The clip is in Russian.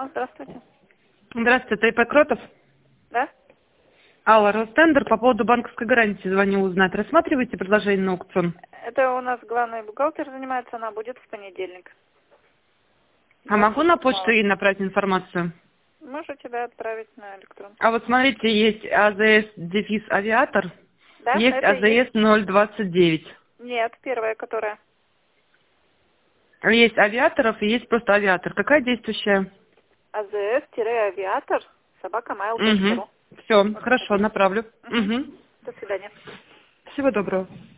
Алло, здравствуйте. Здравствуйте, это ИП Кротов. Да? Алла, Ростендер, по поводу банковской гарантии звоню узнать. Рассматриваете предложение на аукцион? Это у нас главный бухгалтер занимается, она будет в понедельник. А могу на почту ей направить информацию? Можу тебя отправить на электронку. А вот смотрите, есть АЗС-авиатор, Да, есть это и есть. АЗС-029. Нет, первая, которая. Есть авиаторов и есть просто авиатор. Какая действующая? АЗС-авиатор Угу. @mail.ru. Все, хорошо, направлю. Угу. Угу. До свидания. Всего доброго.